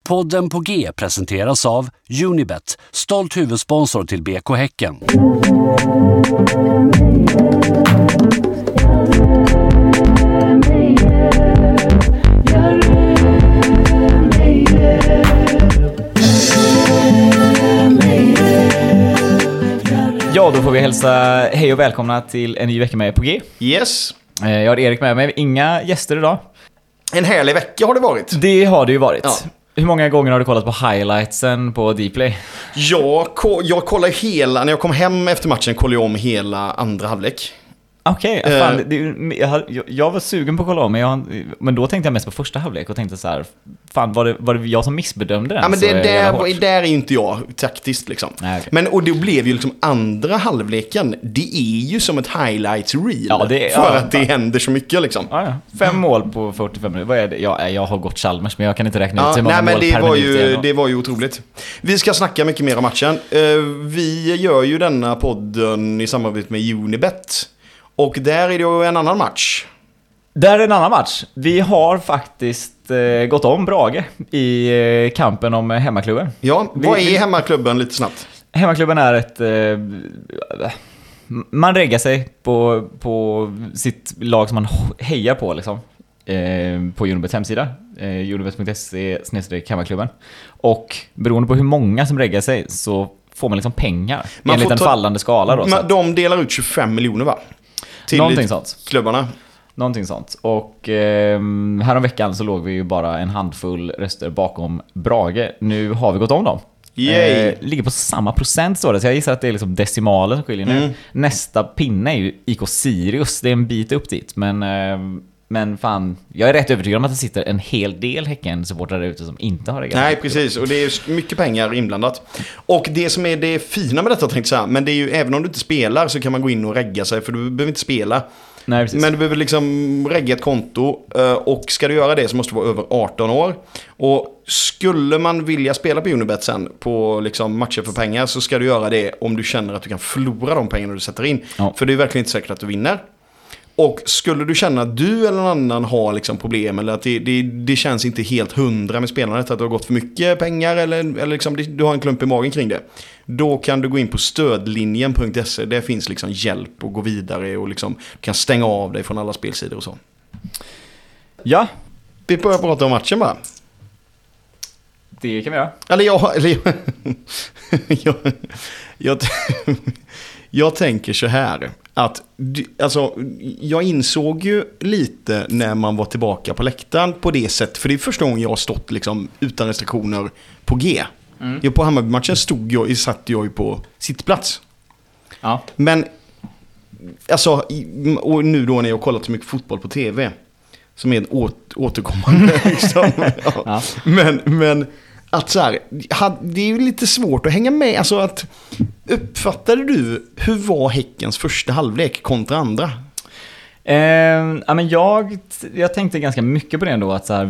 Podden på G presenteras av Unibet, stolt huvudsponsor till BK Häcken. Ja, då får vi hälsa hej och välkomna till en ny vecka med på G. Yes. Jag har Erik med mig, inga gäster idag. En härlig vecka har det varit. Det har det ju varit. Ja. Hur många gånger har du kollat på highlightsen på Dplay? Jag kollar hela, när jag kom hem efter matchen kollade jag om hela andra halvlek. Okej, jag var sugen på att kolla om, men då tänkte jag mest på första halvlek och tänkte så här, fan, var det jag som missbedömde den? Ja, men där är ju inte jag taktiskt liksom. Nej, okay. Men, och det blev ju liksom andra halvleken, det är ju som ett highlights reel. Ja, att det händer så mycket liksom. Ja. 5 mål på 45 minuter. Vad är det? Jag har gått Chalmers, men jag kan inte räkna ut hur många mål per minut. Det var ju otroligt. Vi ska snacka mycket mer om matchen. Vi gör ju denna podden i samarbete med Unibet. Och där är det ju en annan match. Där är en annan match. Vi har faktiskt gått om Brage i kampen om hemmaklubben. Ja, vad är hemmaklubben lite snabbt? Hemmaklubben är ett... man reggar sig på sitt lag som man hejar på liksom. På Unibets hemsida. Unibet.se/hemmaklubben. Och beroende på hur många som reggar sig så får man liksom pengar. Enligt en fallande skala då. De delar ut 25 miljoner va? Någonting sånt. Klubbarna. Någonting sånt. Och häromveckan så låg vi ju bara en handfull röster bakom Brage. Nu har vi gått om dem. Ligger på samma procent står det. Så jag gissar att det är liksom decimaler som skiljer nu. Nästa pinne är ju IK Sirius. Det är en bit upp dit. Men fan, jag är rätt övertygad om att det sitter en hel del Häcken-supportrar ute som inte har det. Nej, precis. Och det är mycket pengar inblandat. Och det som är det fina med detta, tänkte jag säga, men det är ju, även om du inte spelar så kan man gå in och regga sig, för du behöver inte spela. Nej, precis. Men du behöver liksom regga ett konto, och ska du göra det så måste du vara över 18 år. Och skulle man vilja spela på Unibet sen på liksom matcher för pengar, så ska du göra det om du känner att du kan förlora de pengarna du sätter in. Ja. För det är verkligen inte säkert att du vinner. Och skulle du känna att du eller någon annan har liksom problem, eller att det känns inte helt 100 med spelandet, att du har gått för mycket pengar, eller liksom du har en klump i magen kring det, då kan du gå in på stödlinjen.se. Det finns liksom hjälp att gå vidare, och liksom du kan stänga av dig från alla spelsidor och så. Ja. Vi börjar prata om matchen bara. Det kan vi göra. Jag tänker så här att alltså, jag insåg ju lite när man var tillbaka på läktaren på det sätt, för det är första gången jag har stått liksom utan restriktioner på G. På Hammarby-matchen satt jag ju på sittplats. Ja. Men alltså, och nu då när jag har kollat så mycket fotboll på tv som är återkommande liksom. Ja. Men att så här, det är ju lite svårt att hänga med. Alltså att, uppfattade du hur var Häckens första halvlek kontra andra? Ja, men jag tänkte ganska mycket på det ändå, att så här,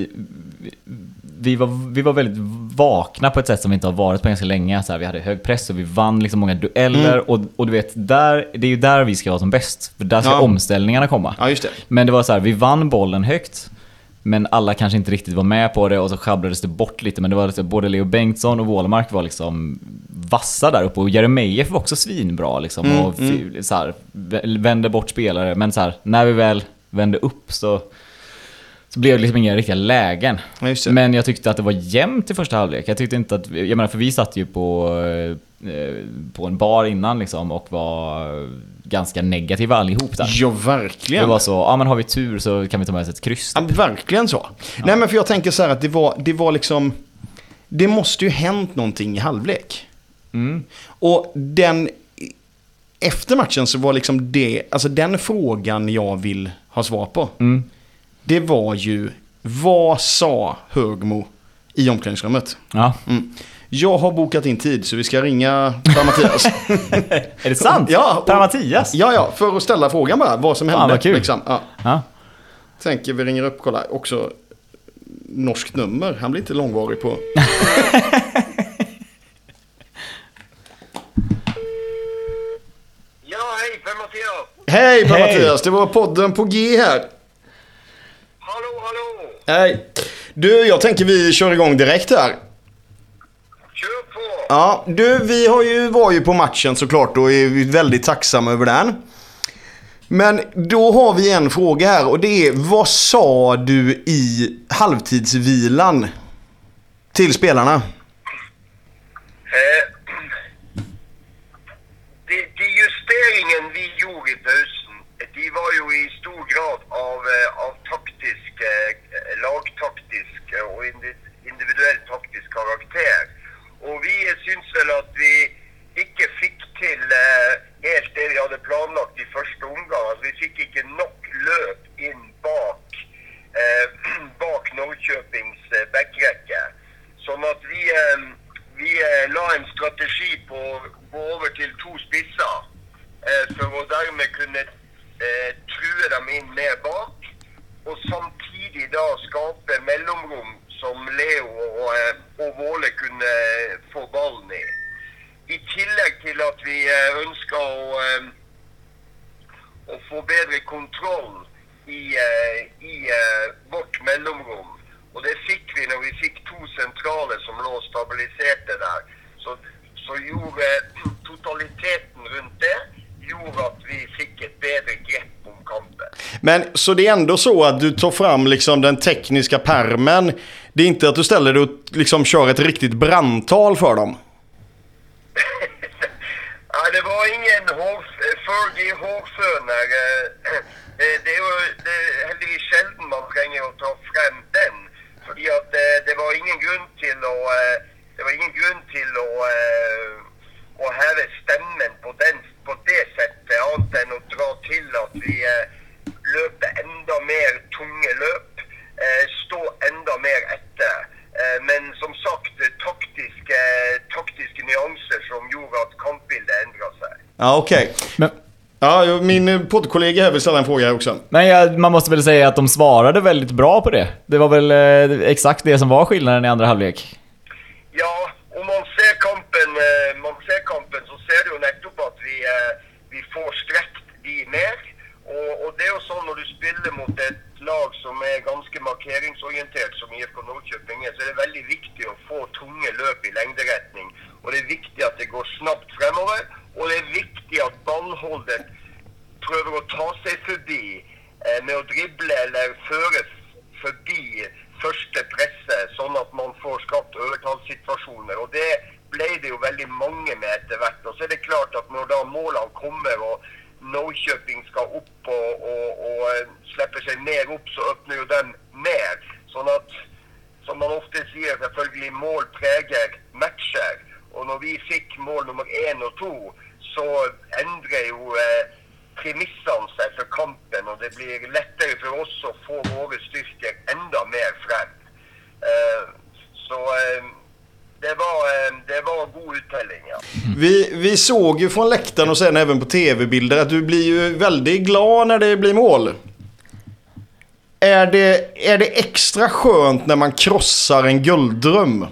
vi var väldigt vakna på ett sätt som vi inte har varit på ganska länge. Så här, vi hade hög press och vi vann liksom många dueller, och du vet, det är ju där vi ska vara som bäst, för där ska omställningarna komma. Ja, just det. Men det var så här, vi vann bollen högt, men alla kanske inte riktigt var med på det, och så sjabblades det bort lite. Men det var liksom, både Leo Bengtsson och Wålemark var liksom vassa där uppe, och Jeremejeff var också svinbra liksom, och så här, vände bort spelare. Men så här, när vi väl vände upp så blev det liksom inga riktiga lägen. Ja, men jag tyckte att det var jämnt i första halvlek. Jag tyckte inte att, jag menar, för vi satt ju på en bar innan liksom, och var ganska negativa allihop där. Ja, verkligen. Det var så, men har vi tur så kan vi ta med oss ett kryss. Ja, verkligen så. Ja. Nej, men för jag tänker så här att det var liksom, det måste ju hänt någonting i halvlek. Och efter matchen så var liksom det, alltså den frågan jag vill ha svar på. Det var ju, vad sa Högmo i omklädningsrummet? Ja. Jag har bokat in tid så vi ska ringa Per Mattias. Är det sant? Ja. Per Mattias? Ja, för att ställa frågan bara, vad som hände. Vad kul. Liksom. Ja. Tänker vi ringer upp, kolla, också norskt nummer. Han blir inte långvarig på... Ja, hej Per Mattias. Hej Per Mattias, det var podden på G här. Hallå. Hej. Du, jag tänker vi kör igång direkt här. Kör på! Ja, du, vi var ju på matchen såklart och är väldigt tacksamma över den. Men då har vi en fråga här och det är: vad sa du i halvtidsvilan till spelarna? De justeringen vi gjorde i pausen, de var ju i stor grad av taktisk, lagtaktisk och individuell taktisk karaktär. Och vi syns väl att vi ikke fikk til helt det vi hadde planlagt i første omgang. Altså, vi fikk ikke nok løp inn bak Norrköpings backrekke. Sånn at vi la en strategi på å gå over til 2 spisser for å dermed kunne true dem inn mer bak, og samtidig da skape mellomrom som Leo og Våle kunne få ballen i. I tillegg til at vi ønsker å få bedre kontroll i vårt mellomrom. Og det fikk vi når vi fikk 2 sentrale som lå og stabiliserte der. Så gjorde totaliteten rundt det gjorde att vi fick ett bättre grepp om kampen. Men så det är ändå så att du tar fram liksom den tekniska permen. Det är inte att du ställer dig och liksom kör ett riktigt brandtal för dem. Ja, det var ingen Fergie hårføner. Det är ju heldigvis sjelden man trenger å ta frem den. Fordi at det var ingen grunn til å heve stemmen på det settet, annet enn å dra til at vi løper enda mer tunge løp, stå enda mer etter. Men som sagt, taktiske nyanser som gjorde att kampbildet ändrar sig. Ja, okej. Men ja, min poddkollega här vill ställa en fråga här också. Men man måste väl säga att de svarade väldigt bra på det. Det var väl exakt det som var skillnaden i andra halvlek. Ja, om man ser kampen så ser du jo nettopp at vi får strekt de mer. Og det er jo sånn når du spiller mot et lag som er ganske markeringsorientert, som IFK Norrköping er, så er det veldig viktig å få tunge løp i lengderetning. Og det er viktig at det går snabbt fremover, og det er viktig at ballholdet prøver å ta seg forbi med å drible eller føre forbi første presse, sånn at man får skapt overtalssituasjoner. Og det ble det jo veldig mange med etter hvert. Og så er det klart at når da målene kommer og Norrköping skal opp og slipper seg mer opp, så åpner jo den mer. Sånn at, som man ofte sier, selvfølgelig mål preger matcher. Og når vi fikk mål nummer 1 og 2, så endrer jo premissene seg for kampen, og det blir lettere for oss å få våre styrker enda mer frem. Så det var god uttelling, ja. Vi såg ju från läktaren och sen även på tv-bilder att du blir ju väldigt glad när det blir mål. Är det extra skönt när man krossar en gulddröm?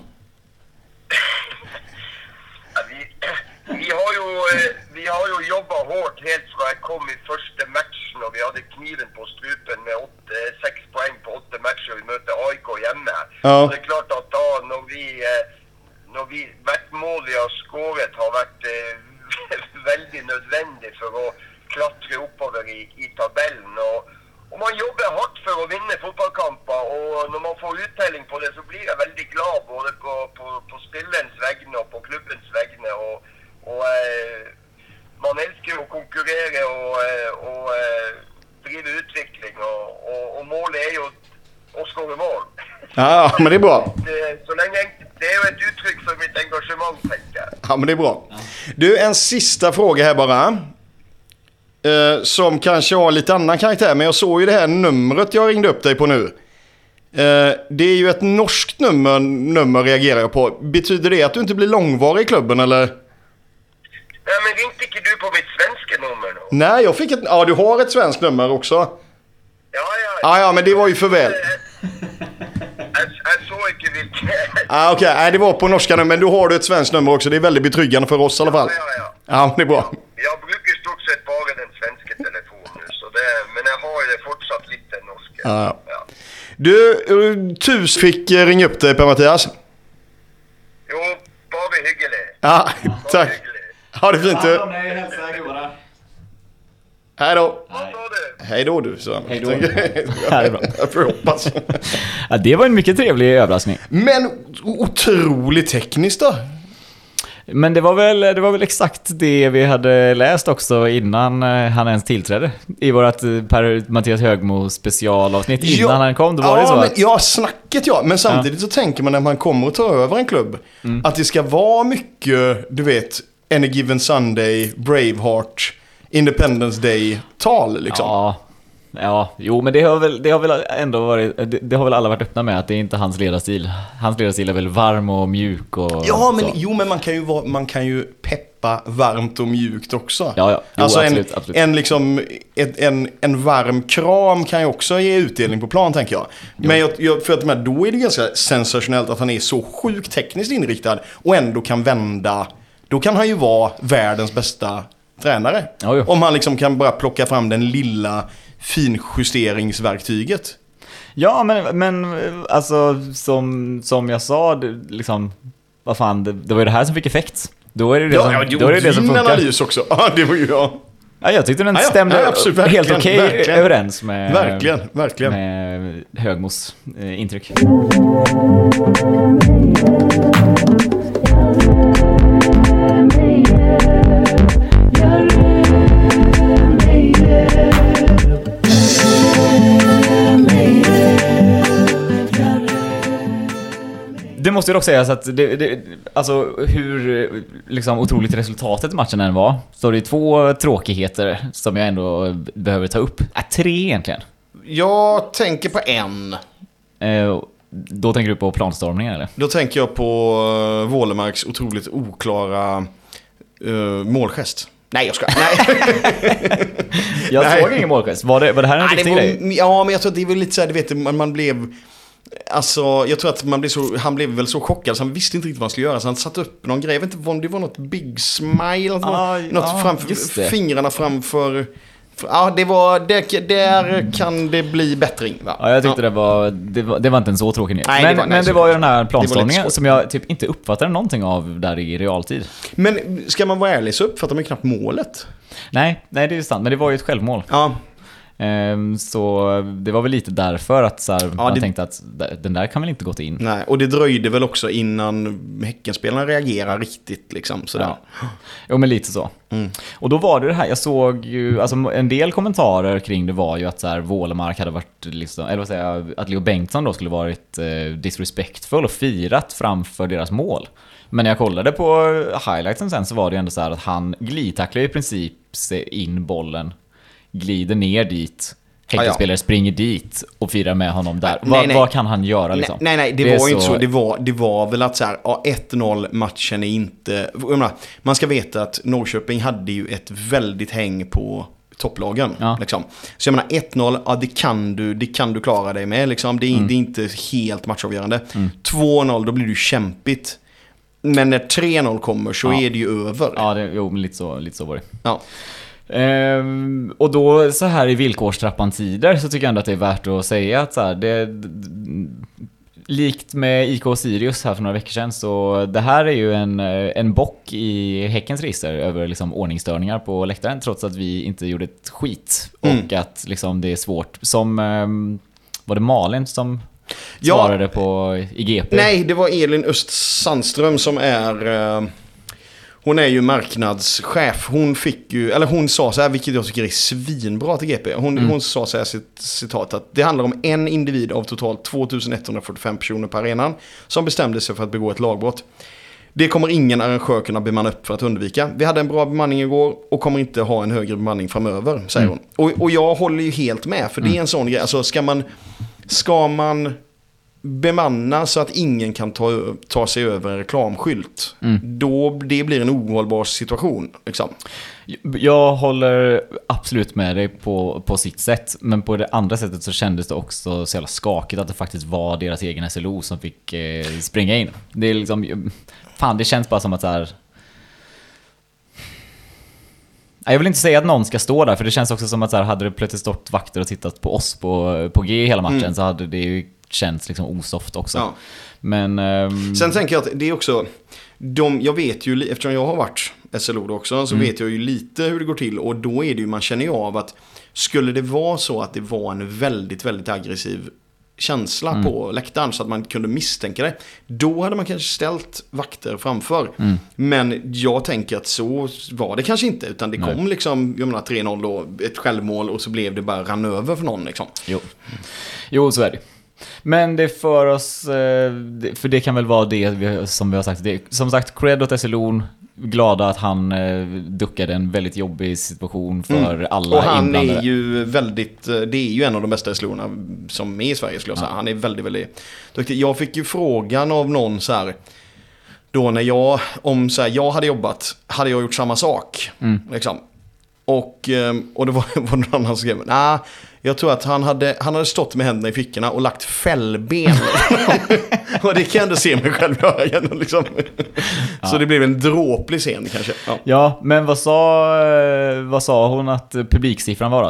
Vi har ju jobbat hårt helt från jag kom i första matchen, och vi hade kniven på strupen med 6 poäng på 8 matcher. Vi mötte AIK hemma. Ja. Och det är klart att då när vi hvert mål vi har skåret har vært veldig nødvendig for å klatre oppover i tabellen. Og man jobber hardt for å vinne fotballkamper, og når man får uttelling på det, så blir jeg veldig glad både på spillerens vegne og på klubbens vegne. Og man elsker å konkurrere og drive utvikling, og målet er jo å skåre mål. Ja, men det är bra. Så länge det är ju ett uttryck för mitt engagemang, tänker jag. Ja, men det är bra. Du, en sista fråga här bara. Som kanske har lite annan karaktär, men jag såg ju det här numret jag ringde upp dig på nu. Det är ju ett norskt nummer reagerar jag på. Betyder det att du inte blir långvarig i klubben, eller? Nej, men ringde inte du på mitt svenska nummer då? Nej, jag fick ja, du har ett svenskt nummer också. Ja, men det var ju för väl. Jag såg inte vilket. Okej, nej, det var på norska nummer, men då har du ett svenskt nummer också. Det är väldigt betryggande för oss i alla fall. Ja, det är bra. Jag brukar stort sett bara den svenska telefonen nu, så men jag har ju det fortsatt lite norska. Ja. Du, Tus fick ringa upp dig, Per-Mattias. Jo, bara hyggelig. Ja, tack. Hyggelig. Ha det fint du. Nej, hälsa gubbarna. Hej då. Vad sa du? Hej då du, så. Hej då. Ja, det är bra. Jag får hoppas. Ja, det var en mycket trevlig överraskning. Men otroligt tekniskt då. Men det var väl exakt det vi hade läst också innan han ens tillträdde. I vårat Per-Mattias Högmo specialavsnitt innan han kom. Då var det så att... Ja, snacket ja. Men samtidigt så tänker man när man kommer och tar över en klubb att det ska vara mycket, du vet, Any Given Sunday, Braveheart, Independence Day-tal liksom. Ja, jo, men det har väl ändå varit, det har väl alla varit öppna med att det är inte hans ledarstil. Hans ledarstil är väl varm och mjuk och ja, men så. jo, men man kan ju peppa varmt och mjukt också. Ja. Jo, alltså absolut. en liksom en varm kram kan ju också ge utdelning på plan, tänker jag. Jo. Men för att då är det ganska sensationellt att han är så sjukt tekniskt inriktad och ändå kan vända. Då kan han ju vara världens bästa tränare. Ja, om han liksom kan bara plocka fram den lilla finjusteringsverktyget. Ja, men alltså som jag sa, liksom, vad fan, det var ju det här som fick effekt. Då är det det som funkar. Analys också. Ja, det var ju jag. Ja, jag tyckte den stämde helt okej överens med verkligen. Med Högmos intryck. Det måste ju dock sägas att alltså hur liksom otroligt resultatet i matchen än var, så det är 2 tråkigheter som jag ändå behöver ta upp. 3 egentligen. Jag tänker på en. Då tänker du på planstormningen eller? Då tänker jag på Wålemarks otroligt oklara målgest. Nej, jag ska. Nej. Jag såg ingen målgest. Var det här en riktig grej? Ja, men jag tror att det är väl lite så här, du vet, man blev... Alltså, jag tror att han blev väl så chockad så han visste inte riktigt vad han skulle göra. Så han satte upp någon grej. Jag vet inte om det var något big smile. Något framför fingrarna framför... Ja, där kan det bli bättring, va? Ja, jag tyckte det var inte en så tråkig nyhet. Men det var ju den här planstormningen som jag typ inte uppfattade någonting av där i realtid. Men ska man vara ärlig så uppfattar man knappt målet. Nej, det är ju sant. Men det var ju ett självmål. Ja. Så det var väl lite därför att så här, man tänkte att den där kan väl inte gått in. Nej, och det dröjde väl också innan Häckenspelarna reagerar riktigt liksom sådär. Ja. Jo, men lite så. Och då var det här, jag såg ju alltså, en del kommentarer kring det var ju att så här, Wålemark hade varit liksom, eller vad säger jag, att Leo Bengtsson då skulle varit disrespectful och firat framför deras mål. Men när jag kollade på highlightsen sen så var det ändå så här att han glidtacklar i princip in bollen, glider ner dit, Häckenspelare springer dit och firar med honom där. Vad kan han göra liksom? Nej, det var ju inte så. Det var väl att så här, 1-0 matchen är inte... Man ska veta att Norrköping hade ju ett väldigt häng på topplagen. Ja. Liksom. Så jag menar, 1-0, ja, det kan du klara dig med. Liksom. Det är inte helt matchavgörande. 2-0, då blir det kämpigt. Men när 3-0 kommer så är det ju över. Ja, lite så var det. Ja. Och då så här i villkorstrappan-tider så tycker jag ändå att det är värt att säga att så här, likt med IK Sirius här för några veckor sedan, så det här är ju en bock i Häckens register över liksom ordningsstörningar på läktaren, trots att vi inte gjorde ett skit och att liksom det är svårt. Som var det Malin som svarade på i GP? Nej, det var Elin Öst Sandström som är... Hon är ju marknadschef. Hon sa så här, vilket jag tycker är svinbra till GP. Hon sa så här, citat, att det handlar om en individ av totalt 2145 personer på arenan som bestämde sig för att begå ett lagbrott. Det kommer ingen arrangör kunna bemanna upp för att undvika. Vi hade en bra bemanning igår och kommer inte ha en högre bemanning framöver, säger hon. Och jag håller ju helt med, för det är en sån grej. Alltså, ska man bemanna så att ingen kan ta sig över en reklamskylt, då det blir en ohållbar situation liksom. Jag håller absolut med dig på sitt sätt, men på det andra sättet så kändes det också så jävla skakigt att det faktiskt var deras egen SLO som fick springa in. Det är liksom, fan, det känns bara som att så här, Jag vill inte säga att någon ska stå där, för det känns också som att så här, hade det plötsligt stått vakter och tittat på oss på G hela matchen så hade det ju känts liksom osoft också. Ja. Men sen tänker jag att det är också jag vet ju, eftersom jag har varit SLO också, så vet jag ju lite hur det går till, och då är det ju, man känner ju av att skulle det vara så att det var en väldigt, väldigt aggressiv känsla på läktaren så att man kunde misstänka det, då hade man kanske ställt vakter framför. Men jag tänker att så var det kanske inte, utan det kom liksom, jag menar 3-0 då, ett självmål, och så blev det bara rann över för någon liksom. Jo, så är det. Men det för oss, för det kan väl vara det som vi har sagt. Som sagt, cred åt SLO, glada att han duckade en väldigt jobbig situation för alla. Och han inblandade. är ju väldigt, det är ju en av de bästa SLO:arna som är i Sverige, skulle jag säga. Han är väldigt, väldigt duktig. Jag fick ju frågan av någon så här, då när jag hade jobbat, hade jag gjort samma sak liksom. Och det var någon annan som skrev, jag tror att han hade stått med händerna i fickorna och lagt fällben. Och det kan jag ändå se mig själv göra igen liksom. Så det blev en dråplig scen kanske. Ja, men vad sa hon att publiksiffran var då?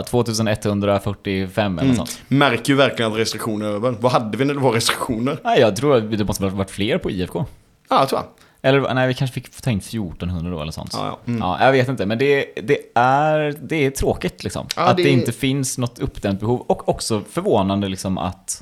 2145 eller något sånt. Märker ju verkligen att restriktioner är över. Vad hade vi när det var restriktioner? Nej, jag tror att det måste ha varit fler på IFK. Ja, jag tror jag. Eller nej, vi kanske fick ta in 1400 då eller sånt. Ja, jag vet inte, men det är tråkigt liksom. Ja, att det inte finns något uppdämt behov. Och också förvånande liksom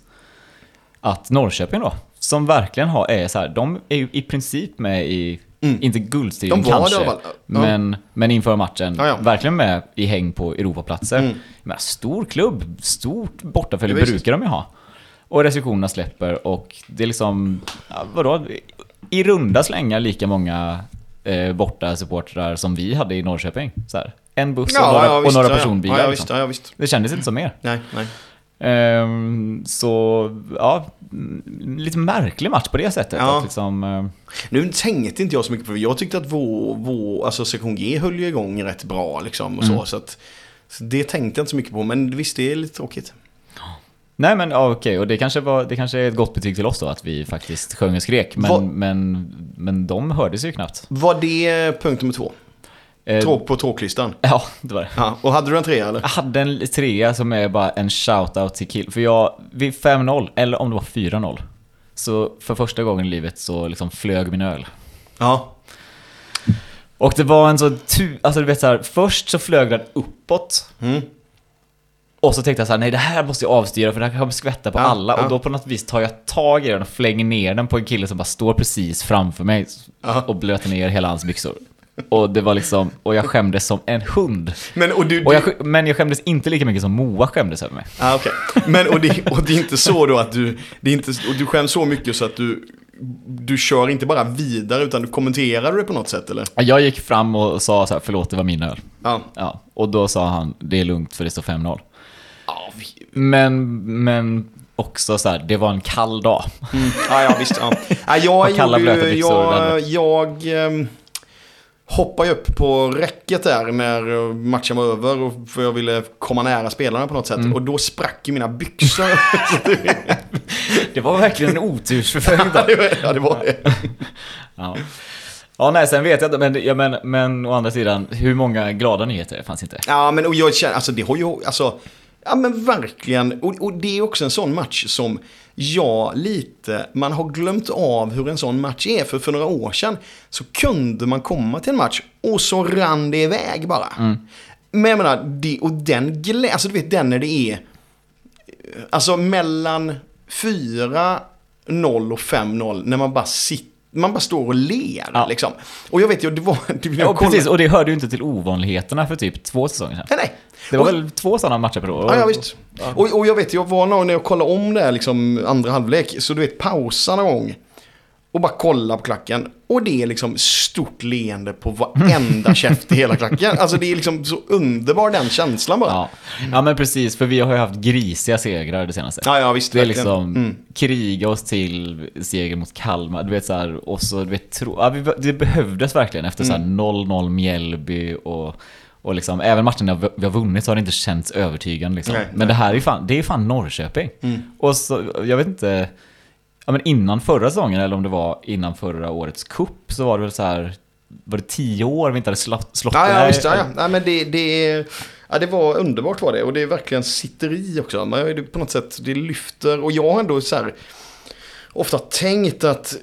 att Norrköping då, som verkligen är så här, de är ju i princip med i, inte guldstriden kanske, men inför matchen verkligen med i häng på Europaplatser. Men stor klubb, stort bortafölje brukar de ju ha. Och restriktionerna släpper, och det är liksom, vadå? I runda slängar lika många borta supportrar som vi hade i Norrköping. Så här. En buss och några personbilar. Ja, liksom. visst. Det kändes inte som mer. Nej. Så, lite märklig match på det sättet. Ja. Att liksom, nu tänkte inte jag så mycket på det. Jag tyckte att alltså sektion G höll ju igång rätt bra liksom, och så att det tänkte jag inte så mycket på. Men visst, det är lite tråkigt. Nej, men okej. Och det kanske är ett gott betyg till oss då, att vi faktiskt sjöng och skrek. Men de hördes ju knappt. Var det punkt nummer 2? På tråklistan? Ja, det var det. Ja, och hade du en 3 eller? Jag hade en 3 som är bara en shoutout till Kill. För vid 5-0, eller om det var 4-0, så för första gången i livet så liksom flög min öl. Ja. Och det var en så alltså du vet så här, först så flög den uppåt. Och så tänkte jag så här, nej, det här måste jag avstyra, för det här kan skvätta på alla. Och då på något vis tar jag tag i den och flänger ner den på en kille som bara står precis framför mig och blöter ner hela hans byxor. Och det var liksom, och jag skämdes som en hund. Men jag skämdes inte lika mycket som Moa skämdes över mig. Okay. Men och det är inte så då att du skäms så mycket så att du kör inte bara vidare, utan du kommenterar det på något sätt, eller? Jag gick fram och sa så här, förlåt, det var min öl. Ja. Och då sa han, det är lugnt för det står 5-0. Men också så här, det var en kall dag. Ja, visst. Jag hoppade upp på räcket där när matchen var över, och för jag ville komma nära spelarna på något sätt. Och då sprack ju mina byxor. Det var verkligen en otursförföljd. Ja, det var det. Ja, nej, sen vet jag inte, men å andra sidan, hur många glada nyheter det fanns inte. Ja, men och jag känner, alltså det har ju, alltså, ja men verkligen, och det är också en sån match som man har glömt av hur en sån match är. För några år sedan så kunde man komma till en match och så rann det iväg bara. Men jag menar, alltså du vet, den när det är alltså mellan 4-0 och 5-0, när man bara står och ler liksom. Och jag vet ju, precis, och det hörde ju inte till ovanligheterna för typ 2 säsonger sedan. Nej. Det var väl 2 sådana matcher per år. Ja, visst. Och jag vet, jag var någon när jag kollade om det här liksom andra halvlek, så du vet, pausa någon gång och bara kolla på klacken, och det är liksom stort leende på varenda käft i hela klacken. Alltså det är liksom så underbar den känslan bara. Ja, men precis, för vi har ju haft grisiga segrar det senaste. Ja, visst. Det är liksom kriga oss till seger mot Kalmar, du vet så här, och så du vet, det behövdes verkligen efter så här 0-0 Mjällby och liksom, även matchen vi har vunnit så har det inte känts övertygande liksom. Men det här är fan Norrköping. Och så, jag vet inte, men innan förra säsongen, eller om det var innan förra årets cup, så var det väl så här, var det 10 år vi inte hade slått Ja, visst, ja. Nej, men det var underbart var det. Och det är verkligen sitter i också. Men det på något sätt, det lyfter. Och jag har ändå så här ofta tänkt att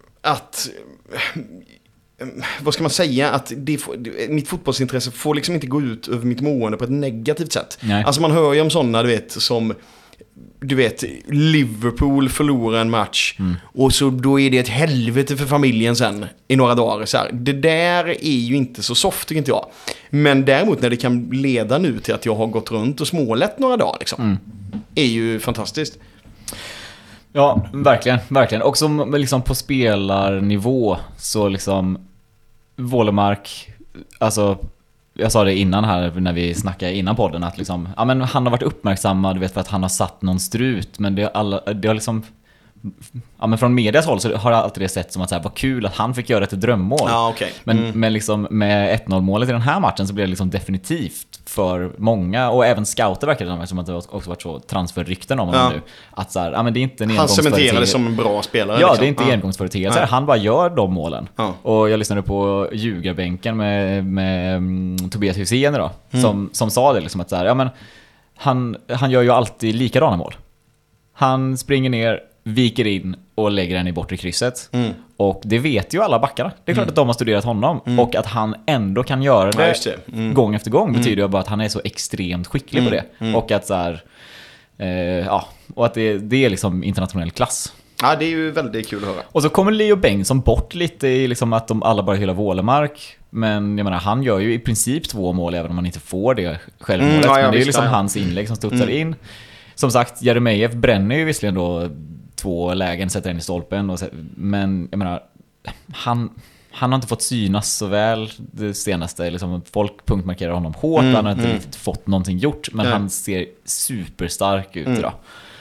vad ska man säga, att mitt fotbollsintresse får liksom inte gå ut över mitt mående på ett negativt sätt. Nej. Alltså man hör ju om sådana, du vet, Liverpool förlorar en match och så då är det ett helvete för familjen sen i några dagar. Så här. Det där är ju inte så soft, tycker inte jag. Men däremot när det kan leda nu till att jag har gått runt och smålett några dagar liksom, är ju fantastiskt. Ja, verkligen. Och som liksom på spelarnivå så liksom Wålemark, alltså jag sa det innan här när vi snackade innan podden att liksom, ja men han har varit uppmärksammad, vet, för att han har satt någon strut, men det har liksom, ja men från medias håll så har alltid det sett som att så här, vad kul att han fick göra ett drömmål. Ja, okay. Men liksom med 1-0 målet i den här matchen så blev det liksom definitivt för många, och även scouter verkar det som att det också varit så transferrykten om honom nu, att så här, ja men det är inte en engångsföreteelse. Han cementerade som en bra spelare. Ja, liksom. det är inte engångsföreteelse. Han bara gör de målen. Och jag lyssnade på ljugarbänken med Tobias Hysén då, som sa det liksom att så här, ja men han gör ju alltid likadana mål. Han springer ner, viker in och lägger den i bortre krysset. Och det vet ju alla backarna. Det är klart att de har studerat honom. Och att han ändå kan göra det, gång efter gång betyder ju bara att han är så extremt skicklig på det. Och att så här, och att det är liksom internationell klass. Ja, det är ju väldigt kul att höra. Och så kommer Leo Bengtsson bort lite i liksom att de alla bara hyllar Wålemark. Men jag menar, han gör ju i princip 2 mål även om man inte får det självmålet. Men det är ju liksom hans inlägg som studsar in. Som sagt, Jeremejeff bränner ju visserligen då 2 lägen, sätter in i stolpen. Men jag menar, han har inte fått synas så väl det senaste. Liksom, folk punktmarkerar honom hårt. Han har inte fått någonting gjort. Men han ser superstark ut idag.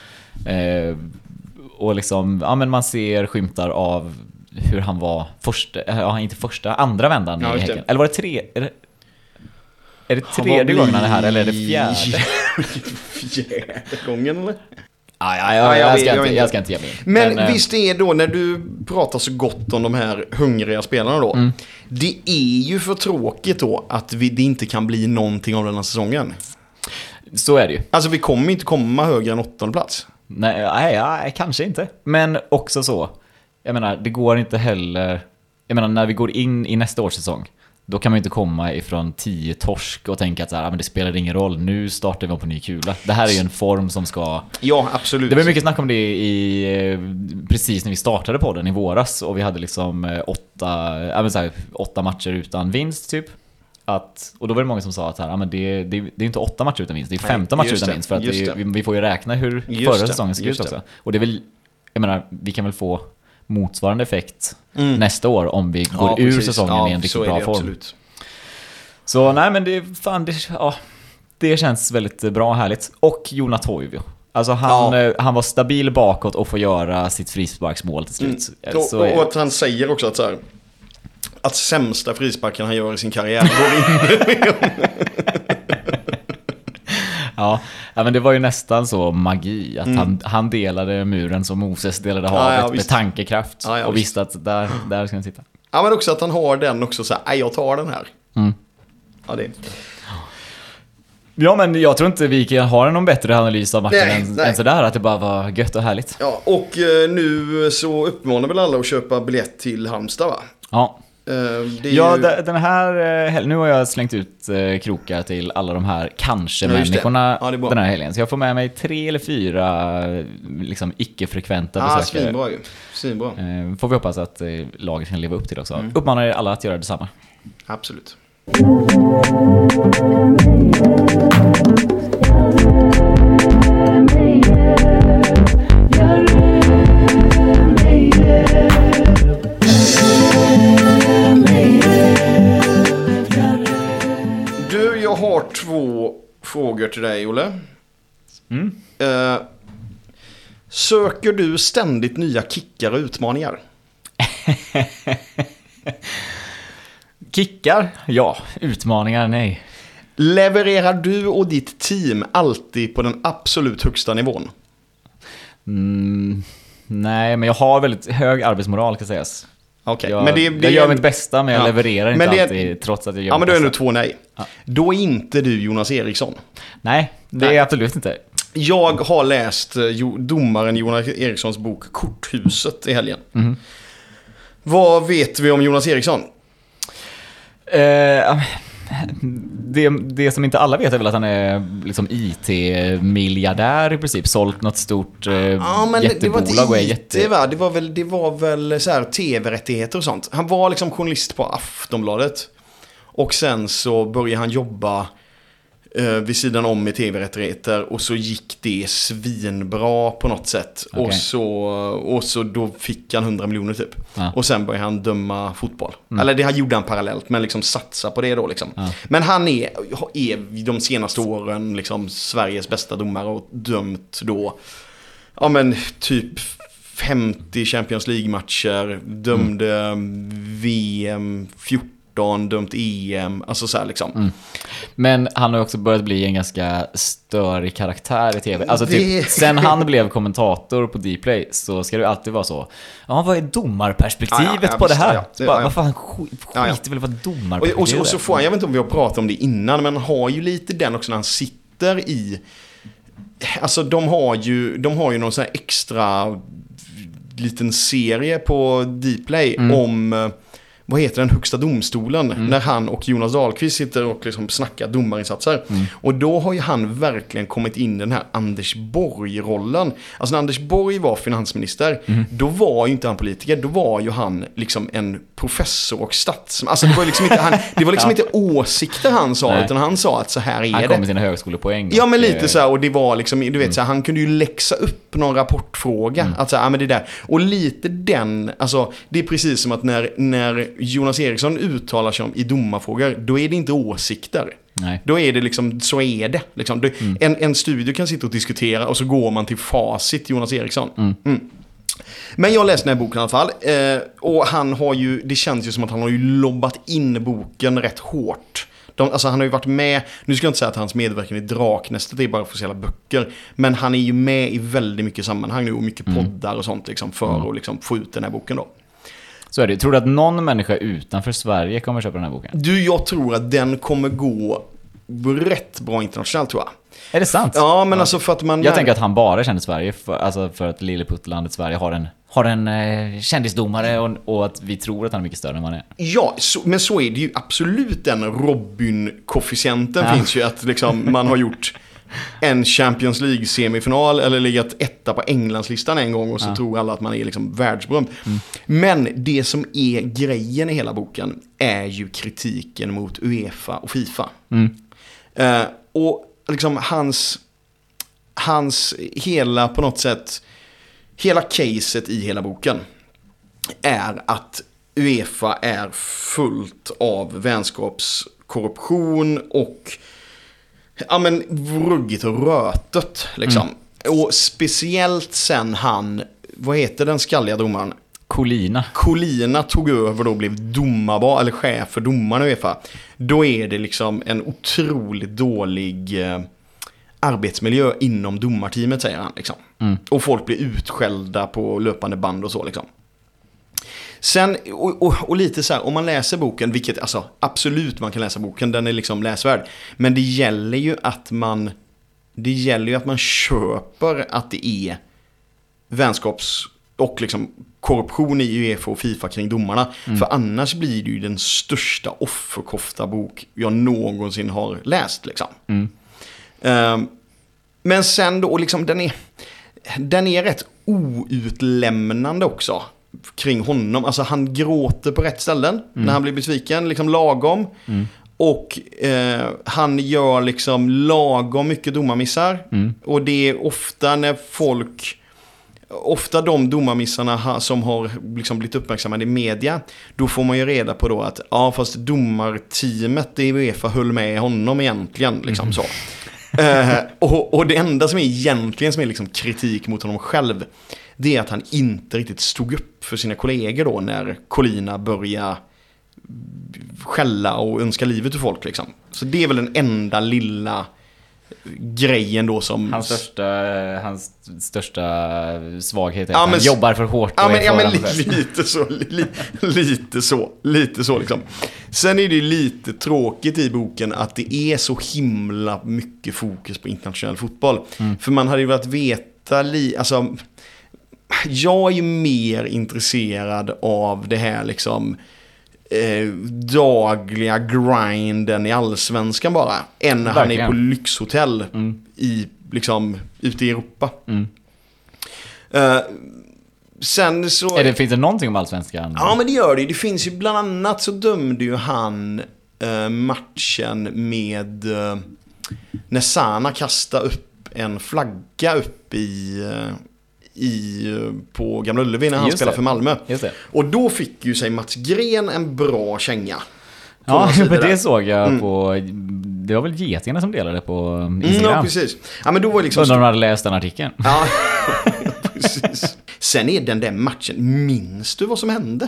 Och liksom, ja men man ser skymtar av hur han var andra vändan i Häcken. Eller var det 3? Är det 3:e gången han är här, eller är det 4:e? 4:e gången, eller? Jag ska inte ge mig. Men visst är då, när du pratar så gott om de här hungriga spelarna då, det är ju för tråkigt då att det inte kan bli någonting av den här säsongen. Så är det ju. Alltså vi kommer inte komma högre än 8:e plats. Nej, kanske inte. Men också så, jag menar, det går inte heller, jag menar, när vi går in i nästa års säsong, då kan man ju inte komma ifrån 10 torsk och tänka att så här, men det spelar ingen roll, nu startar vi på ny kula. Det här är ju en form som ska... Ja, absolut. Det var mycket snack om det precis när vi startade podden i våras, och vi hade liksom 8 matcher utan vinst typ. Och då var det många som sa att så här, ja, men det är inte 8 matcher utan vinst, det är 15 matcher utan vinst, för att vi får ju räkna hur förra säsongen såg ut också. Och det är väl, jag menar, vi kan väl få motsvarande effekt nästa år om vi går ur säsongen i en riktigt bra form. Absolut. Så nej, men det känns väldigt bra och härligt. Och Joona Toivio. Alltså han var stabil bakåt och får göra sitt frisparksmål till slut. Och att han säger också att så här, att sämsta frisparken han gör i sin karriär går in. Ja, men det var ju nästan så magi att han delade muren som Moses delade havet med tankekraft och visste att där ska han sitta. Ja, men också att han har den också så här, jag tar den här. Ja, det. Ja, men jag tror inte vi har någon bättre analys av matchen än sådär, att det bara var gött och härligt. Ja, och nu så uppmanar väl alla att köpa biljett till Halmstad, va? Ja. Den här nu har jag slängt ut krokar till alla de här kanske-människorna den här helgen. Så jag får med mig 3 eller 4 liksom icke-frekventa besökare. Svinbra. Får vi hoppas att laget kan leva upp till det också. Uppmanar er alla att göra detsamma. Absolut. Jag har 2 frågor till dig, Olle. Söker du ständigt nya kickar och utmaningar? Kickar? Ja. Utmaningar? Nej. Levererar du och ditt team alltid på den absolut högsta nivån? Nej, men jag har väldigt hög arbetsmoral, kan sägas. Okej. Jag, Men jag gör mitt bästa, men jag levererar inte Men alltid, trots att jag gör Ja, men mitt då är det bästa. 2 nej. Då är inte du Jonas Eriksson. Nej, det Nej. är absolut inte. Jag har läst domaren Jonas Erikssons bok Korthuset i helgen. Vad vet vi om Jonas Eriksson? Det som inte alla vet är väl att han är liksom IT-miljardär i princip. Sålt något stort jättebolag och är Det var väl så här tv-rättigheter och sånt. Han var liksom journalist på Aftonbladet. Och sen så började han jobba vid sidan om med tv-rättigheter, och så gick det svinbra på något sätt. Okay. Och så då fick han 100 miljoner typ. Ja. Och sen började han döma fotboll. Eller det gjorde han parallellt, men liksom satsa på det då liksom. Ja. Men han är de senaste åren liksom Sveriges bästa domare och dömt då, ja men typ 50 Champions League-matcher, dömde VM 14, dömt EM, alltså så här liksom. Men han har också börjat bli en ganska störig karaktär i tv. Alltså typ, sen han blev kommentator på Dplay så ska det alltid vara så. Ja, vad är domarperspektivet på det här? Vad fan, skit väl vad domarperspektivet och så får han, jag vet inte om vi har pratat om det innan, men han har ju lite den också när han sitter i, alltså de har ju någon sån här extra liten serie på Dplay om vad heter den, högsta domstolen, när han och Jonas Dahlqvist sitter och liksom snackar domarinsatser. Och då har ju han verkligen kommit in i den här Anders Borg-rollen. Alltså när Anders Borg var finansminister, då var ju inte han politiker, då var ju han liksom en professor och alltså det var liksom inte, inte åsikter han sa, utan han sa att så här är det. Han kom med sina högskolepoäng. Ja, men lite så här, och det var liksom, du vet så här, han kunde ju läxa upp någon rapportfråga, att så här, men det där, och lite den, alltså det är precis som att när Jonas Eriksson uttalar sig om i domarfrågor, då är det inte åsikter. Nej. Då är det liksom, så är det liksom. En studio kan sitta och diskutera, och så går man till facit Jonas Eriksson. Men jag läste den här boken i alla fall, och han har ju, det känns ju som att han har ju lobbat in boken rätt hårt. Alltså han har ju varit med, nu ska jag inte säga att hans medverkan i Draknästet är bara officiella böcker, men han är ju med i väldigt mycket sammanhang nu, och mycket poddar och sånt liksom, för att liksom få ut den här boken då. Så är det. Tror du att någon människa utanför Sverige kommer köpa den här boken? Du, jag tror att den kommer gå rätt bra internationellt, tror jag. Är det sant? Ja, men alltså för att man... Jag tänker att han bara känner Sverige, för att Lilleputtlandet Sverige har en kändisdomare, och att vi tror att han är mycket större än man är. Ja, men så är det ju absolut. Den Robin-koefficienten finns ju, att liksom man har gjort en Champions League-semifinal eller legat etta på Englandslistan en gång, och så tror alla att man är liksom världsberömd. Men det som är grejen i hela boken är ju kritiken mot UEFA och FIFA. Och liksom hans hela, på något sätt, hela caset i hela boken är att UEFA är fullt av vänskapskorruption och ja, men ruggigt och rötet liksom. Och speciellt sen vad heter den skalliga domaren? Collina tog över och blev domarbas, eller chef för domarna i UEFA. Då är det liksom en otroligt dålig arbetsmiljö inom domarteamet, säger han liksom. Och folk blir utskällda på löpande band och så liksom. Sen, och lite så här, om man läser boken, vilket alltså absolut man kan läsa boken, den är liksom läsvärd, men det gäller ju att man köper att det är vänskaps och liksom korruption i UEFA och FIFA kring domarna, för annars blir det ju den största offerkofta-bok jag någonsin har läst liksom. Men sen då liksom, den är rätt outlämnande också kring honom. Alltså han gråter på rätt ställen när han blir besviken, liksom lagom. Och han gör liksom lagom mycket domarmissar. Och det är ofta de domarmissarna som har liksom blivit uppmärksammade i media, då får man ju reda på då att ja, fast domarteamet i UEFA höll med honom egentligen liksom så. Och det enda som är egentligen som är liksom kritik mot honom själv, det är att han inte riktigt stod upp för sina kollegor då när Collina började skälla och önska livet till folk liksom. Så det är väl den enda lilla grejen då som... Hans största svaghet är att han jobbar för hårt. Lite så liksom. Sen är det lite tråkigt i boken att det är så himla mycket fokus på internationell fotboll. För man hade ju velat veta alltså, jag är ju mer intresserad av det här liksom dagliga grinden i allsvenskan bara än när han är på lyxhotell i liksom ute i Europa. Sen så finns det någonting om allsvenskan? Ja, men det gör det. Det finns ju bland annat så dömde ju han matchen med när Sana kastade upp en flagga upp på Gamla Ullevi när han spelade för Malmö. Och då fick ju sig Mats Gren en bra känga. Ja, men det såg jag på... Det var väl Getingarna som delade på Instagram. Ja, precis. Ja, men då var liksom... Undrar om de hade läst den artikeln. Ja, precis. Sen är den där matchen... Minns du vad som hände?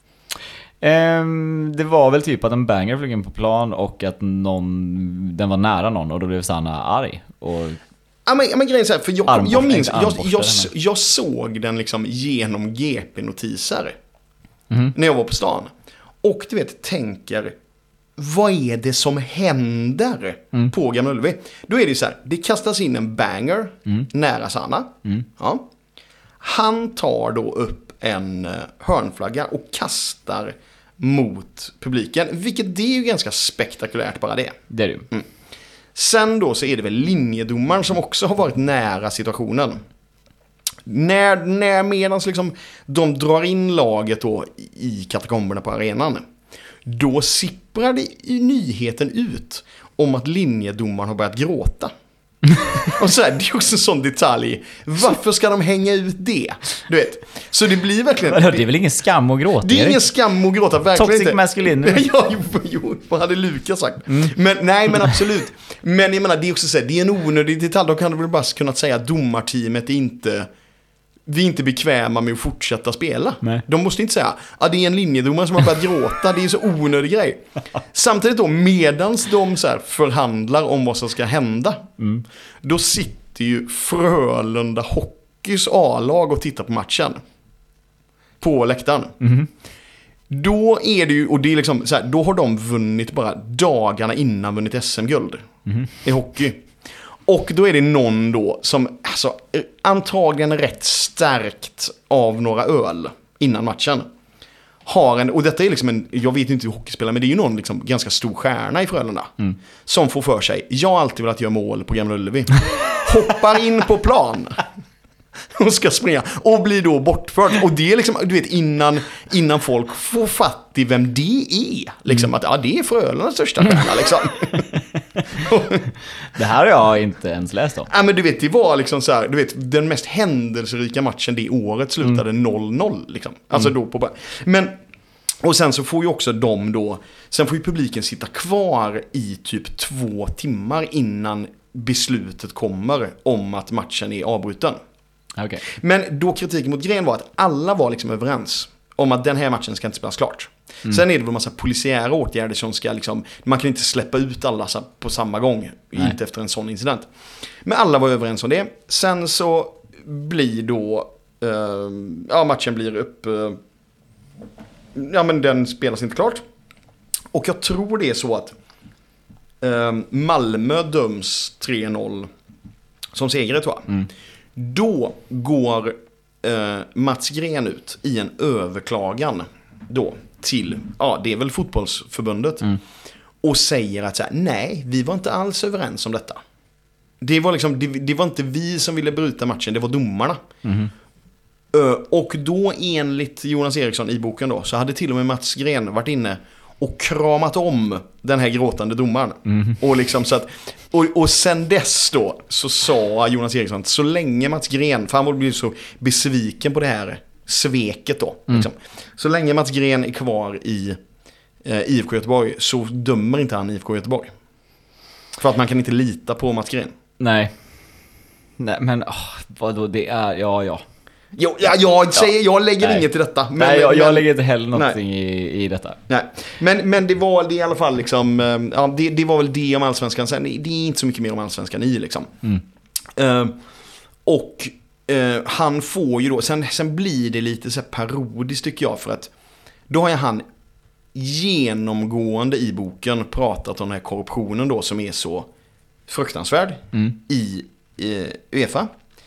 Det var väl typ att en banger flög in på plan och att den var nära någon och då blev Sanna arg. Och... Ja, men grejen är så här, för jag minns... Jag såg den liksom genom GP-notiser när jag var på stan. Och du vet, tänker, vad är det som händer på Gamla Ullevi? Då är det så här, det kastas in en banger nära Sanna. Ja. Han tar då upp en hörnflagga och kastar mot publiken. Vilket det är ju ganska spektakulärt bara det. Det är det. Sen då så är det väl linjedomaren som också har varit nära situationen. När medans liksom de drar in laget då i katakomberna på arenan, då sipprar det i nyheten ut om att linjedomaren har börjat gråta. Och så här, det är också en sån detalj. Varför ska de hänga ut det? Du vet. Så det blir verkligen... Det är väl ingen skam att gråta? Det är ingen skam att gråta, verkligen Toxic inte. masculinity. Ja, vad hade Lukas sagt? Men absolut. Men jag menar, det är också så här, det är en onödig detalj. De kan väl bara kunnat säga att domarteamet är inte... Vi är inte bekväma med att fortsätta spela. Nej. De måste inte säga att det är en linjedomare som har börjat gråta. Det är så onödig grej. Samtidigt då, medans de så här förhandlar om vad som ska hända, då sitter ju Frölunda Hockeys A-lag och tittar på matchen på läktaren. Då är det ju, och det är liksom så här, då har de vunnit bara dagarna innan vunnit SM-guld i hockey. Och då är det någon då som alltså, antagligen rätt stärkt av några öl innan matchen. Och detta är liksom jag vet inte hur hockeyspelare, men det är ju någon liksom ganska stor stjärna i Frölunda. Som får för sig, jag har alltid velat göra mål på Gamla Ullevi. Hoppar in på plan och ska springa och blir då bortförd. Och det är liksom, du vet, innan folk får fatt i vem det är. Liksom att det är Frölundas största stjärna liksom. Det här har jag inte ens läst om. Ja, men du vet, det var liksom så här, du vet, den mest händelserika matchen det året slutade 0-0 liksom. Alltså då på... Men, och sen så får ju också sen får ju publiken sitta kvar i typ 2 timmar innan beslutet kommer om att matchen är avbruten. Okay. Men då kritiken mot Gren var att alla var liksom överens om att den här matchen ska inte spelas klart. Sen är det väl en massa polisiära åtgärder som ska liksom, man kan inte släppa ut alla på samma gång. Nej. Inte efter en sån incident. Men alla var överens om det. Sen så blir då matchen blir upp men den spelas inte klart. Och jag tror det är så att Malmö döms 3-0 som segrare, tror jag. Då går Mats Gren ut i en överklagan då till, det är väl fotbollsförbundet, och säger att så här, nej, vi var inte alls överens om detta. Det var liksom, det var inte vi som ville bryta matchen, det var domarna. Och då enligt Jonas Eriksson i boken då, så hade till och med Mats Gren varit inne och kramat om den här gråtande domaren. Och liksom så att, och sen dess då så sa Jonas Eriksson att så länge Mats Gren, för han var blivit så besviken på det här sveket då, liksom. Så länge Mats Gren är kvar i IFK Göteborg så dömer inte han IFK Göteborg. För att man kan inte lita på Mats Gren. Nej, men vadå, det är, ja. Jag lägger inget i detta. Men, jag lägger inte heller någonting i detta. Nej. Men det var det i alla fall liksom, det var väl det om Allsvenskan. Sen, det är inte så mycket mer om Allsvenskan i liksom. Han får ju då, sen blir det lite så här parodiskt tycker jag, för att då har han genomgående i boken pratat om den här korruptionen då som är så fruktansvärd i UEFA.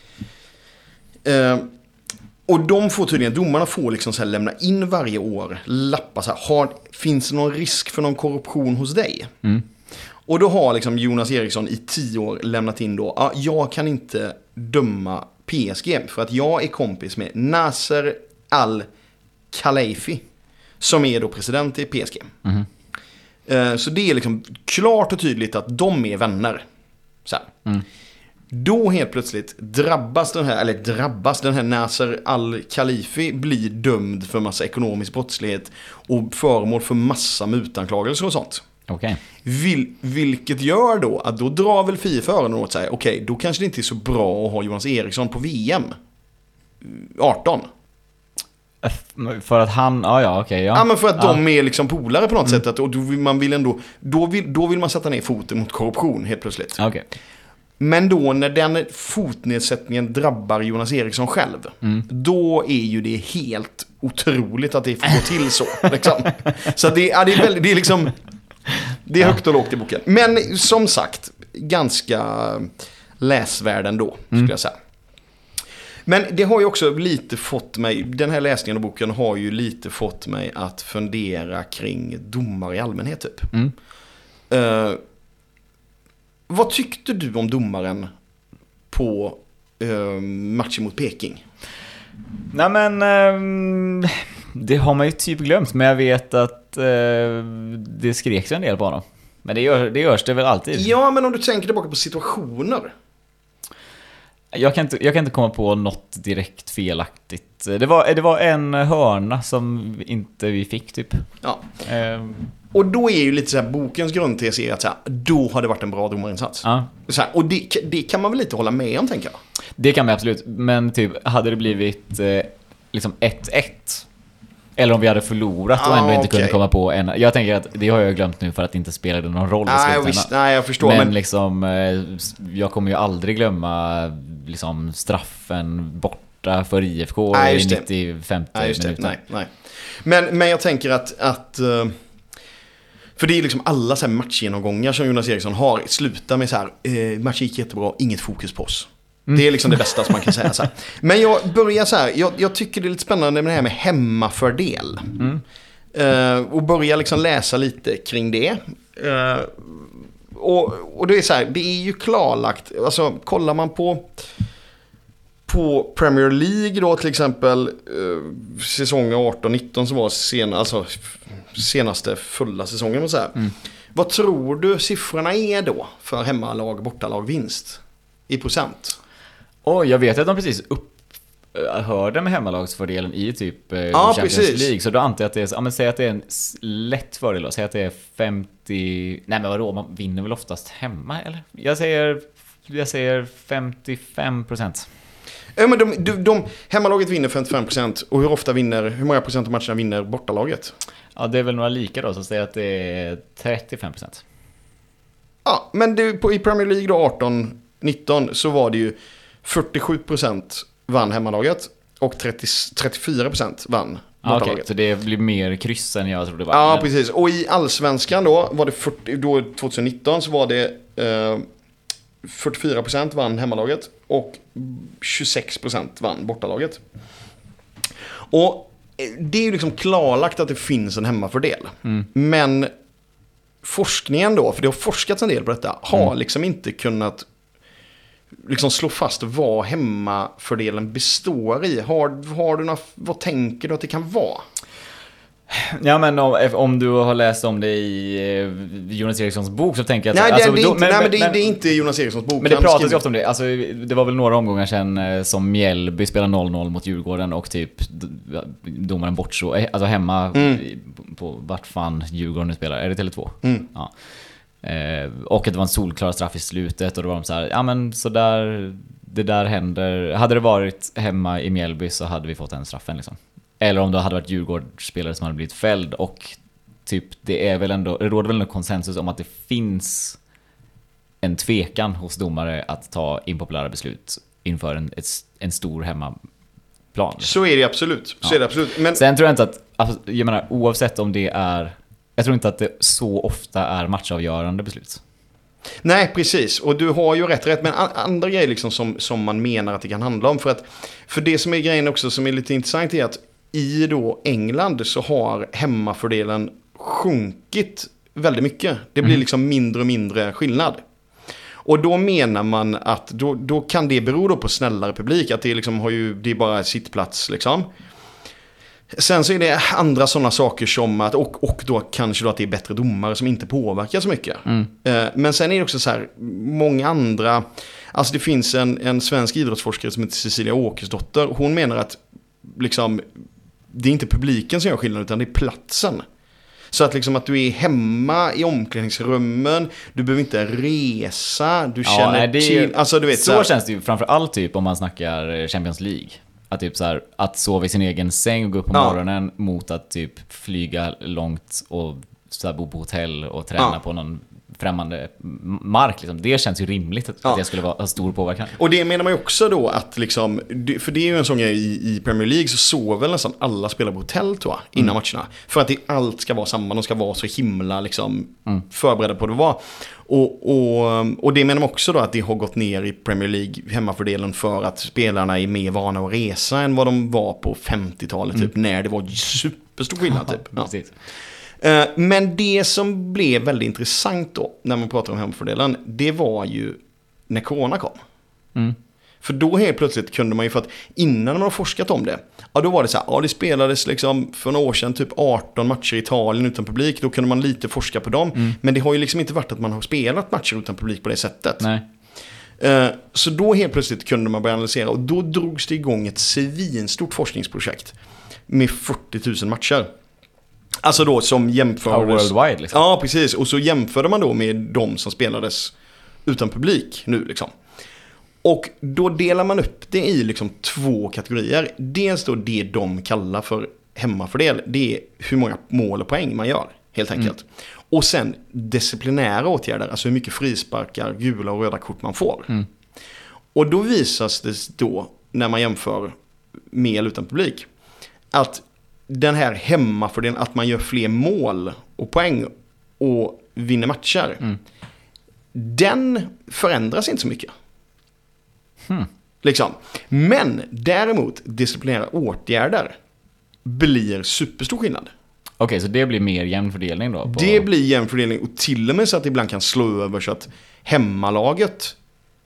Och domarna får liksom så här lämna in varje år, lappa så här, finns det någon risk för någon korruption hos dig? Och då har liksom Jonas Eriksson i 10 år lämnat in då, jag kan inte döma PSG för att jag är kompis med Nasser Al-Khelaifi som är då president i PSG. Så det är liksom klart och tydligt att de är vänner. Så här. Då helt plötsligt drabbas den här Nasser Al-Khelaifi blir dömd för massa ekonomisk brottslighet och föremål för massa mutanklagelser och sånt. Okay. Vilket gör då att då drar väl FIFA öronen åt sig. Okej, då kanske det inte är så bra att ha Jonas Eriksson på VM 18. För att han, Ja, men för att de är liksom polare på något sätt. Och då vill man sätta ner foten mot korruption helt plötsligt. Okay. Men då när den fotnedsättningen drabbar Jonas Eriksson själv, då är ju det helt otroligt att det får gå till så. Liksom. Så det är liksom, det är högt och lågt i boken. Men som sagt, ganska läsvärd ändå, skulle jag säga. Men det har ju också lite fått mig, den här läsningen av boken har ju lite fått mig att fundera kring domare i allmänhet typ. Vad tyckte du om domaren på matchen mot Peking? Nej men det har man ju typ glömt, men jag vet att det skreks en del på honom. Men det görs det väl alltid. Ja, men om du tänker tillbaka på situationer. Jag kan inte komma på något direkt felaktigt. Det var en hörna som inte vi fick typ. Ja. Och då är ju lite så här bokens grundtes är att så här, då har det varit en bra domarinsats. Ja. Så här, och det kan man väl lite hålla med om, tänker jag. Det kan man absolut. Men typ, hade det blivit liksom 1-1 eller om vi hade förlorat och ändå inte kunde komma på en. Jag tänker att det har jag glömt nu för att det inte spelade någon roll i slutändan. Nej, jag förstår. Men liksom, jag kommer ju aldrig glömma liksom straffen borta för IFK i 95 minuter. Nej. Men jag tänker att för det är liksom alla så här matchgenomgångar som Jonas Eriksson har slutar med så här, matchen gick jättebra, inget fokus på oss. Det är liksom det bästa som man kan säga så här. Men jag börjar så här, jag tycker det är lite spännande med det här med hemmafördel. Och börja liksom läsa lite kring det. Och det är så här, det är ju klarlagt, alltså kollar man på Premier League då till exempel säsongen 18-19 som var senaste fulla säsongen och så här. Vad tror du siffrorna är då för hemmalag, bortalag, vinst i procent? Jag vet att de precis hörde med hemmalagsfördelen i typ Champions League. Så då antar jag att det är, säg att det är en lätt fördel då. Säg att det är 50. Nej men vadå, man vinner väl oftast hemma eller? Jag säger 55%. Ja, men hemmalaget vinner 55%. Och hur många procent av matcherna vinner bortalaget? Ja, det är väl några lika då, så säger att det är 35%. Ja, men i Premier League då 18-19 så var det ju 47% vann hemmalaget och 34% vann bortalaget. Okay, så det blir mer kryss än jag trodde det var. Ja, precis. Och i Allsvenskan då var det 2019 så var det 44% vann hemmalaget och 26% vann bortalaget. Och det är ju liksom klarlagt att det finns en hemmafördel. Men forskningen då, för det har forskats en del på detta, har liksom inte kunnat liksom slå fast vad hemmafördelen består i. Har du vad tänker du att det kan vara? Ja, men om du har läst om det i Jonas Erikssons bok så tänker jag att... Nej, det är inte Jonas Erikssons bok. Men det pratas ju ofta om det. Alltså, det var väl några omgångar sedan som Mjällby spelade 0-0 mot Djurgården och typ domaren bortsåg. Alltså hemma på vart fan Djurgården nu spelar. Är det Tele2? Ja. Och att det var en solklar straff i slutet och då var de så här, ja men så där det där händer. Hade det varit hemma i Mjällby så hade vi fått en straffen liksom. Eller om det hade varit Djurgårdsspelare som hade blivit fälld. Och typ det råder väl en konsensus om att det finns en tvekan hos domare att ta impopulära beslut inför en stor hemmaplan. Så är det absolut. Så är det absolut. Men sen tror jag inte att, alltså, jag menar, oavsett om det är, jag tror inte att det så ofta är matchavgörande beslut. Nej, precis. Och du har ju rätt. Men andra grejer liksom som man menar att det kan handla om. För det som är grejen också som är lite intressant är att i då England så har hemmafördelen sjunkit väldigt mycket. Det blir liksom mindre och mindre skillnad. Och då menar man att då kan det bero då på snällare publik. Att det liksom det är bara sittplats liksom. Sen så är det andra sådana saker som att, och då kanske då att det är bättre domare som inte påverkar så mycket. Men sen är det också så här, många andra, alltså det finns en svensk idrottsforskare som heter Cecilia Åkesdotter. Hon menar att liksom, det är inte publiken som gör skillnad utan det är platsen. Så att liksom att du är hemma i omklädningsrummen, du behöver inte resa, du känner till, alltså du vet så känns det ju framför allt typ om man snackar Champions League. Att typ så här, att sova i sin egen säng och gå upp på morgonen mot att typ flyga långt och så här, bo på hotell och träna på någon främmande mark liksom. Det känns ju rimligt att det skulle ha stor påverkan. Och det menar man ju också då att liksom, för det är ju en sån grej i Premier League så sover nästan alla spelare på hotell tror jag, innan matcherna. För att allt ska vara samma, de ska vara så himla liksom förberedda på det var. Och det menar man också då att det har gått ner i Premier League hemmafördelen för att spelarna är mer vana att resa än vad de var på 50-talet typ, när det var superstor skillnad typ. Precis. Men det som blev väldigt intressant då när man pratar om hemmafördelen, det var ju när corona kom. För då helt plötsligt kunde man ju, för att innan man har forskat om det, då var det så här, det spelades liksom för några år sedan typ 18 matcher i Italien utan publik, då kunde man lite forska på dem. Men det har ju liksom inte varit att man har spelat matcher utan publik på det sättet. Nej. Så då helt plötsligt kunde man börja analysera och då drogs det igång ett svinstort forskningsprojekt med 40 000 matcher. Alltså då som jämfördes... worldwide liksom. Ja, precis. Och så jämförde man då med de som spelades utan publik nu liksom. Och då delar man upp det i liksom 2 kategorier. Dels då det de kallar för hemmafördel. Det är hur många mål och poäng man gör, helt enkelt. Och sen disciplinära åtgärder. Alltså hur mycket frisparkar, gula och röda kort man får. Och då visas det då, när man jämför med eller utan publik, att den här hemmafördelen, att man gör fler mål och poäng och vinner matcher, den förändras inte så mycket. Liksom. Men däremot disciplinära åtgärder blir superstor skillnad. Okej, så det blir mer jämn fördelning då? Det blir jämn fördelning och till och med så att det ibland kan slå över så att hemmalaget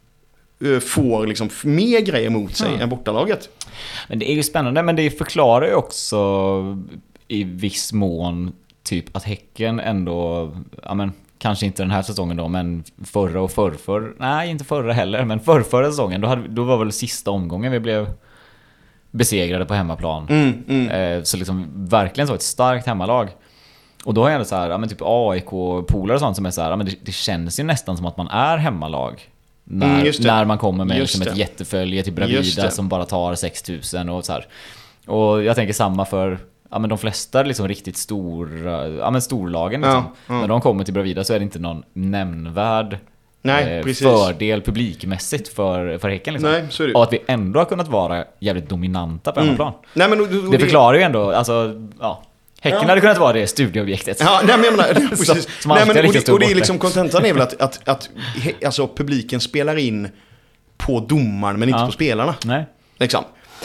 får liksom mer grejer mot sig än bortalaget. Men det är ju spännande, men det förklarar ju också i viss mån typ att Häcken ändå, ja men kanske inte den här säsongen då, men förra och förrförr, nej inte förra heller, men förra säsongen, då var väl sista omgången vi blev besegrade på hemmaplan. Så liksom verkligen så ett starkt hemmalag. Och då har jag ändå så här, ja men typ AIK-polare och sånt som är så här, ja men det känns ju nästan som att man är hemmalag. När man kommer med liksom ett jättefölje till Bravida som bara tar 6000 och så här. Och jag tänker samma för men de flesta liksom riktigt storlagen liksom. När de kommer till Bravida så är det inte någon nämnvärd fördel publikmässigt för Häcken liksom. Nej, så är det. Och att vi ändå har kunnat vara jävligt dominanta på hemmaplan. Nej, men det förklarar ju ändå, alltså Häcken hade kunnat vara det studieobjektet. Ja, nej, men jag menar, precis. Och det är liksom kontentan är väl att alltså, publiken spelar in på domaren men inte på spelarna. Nej. Liksom.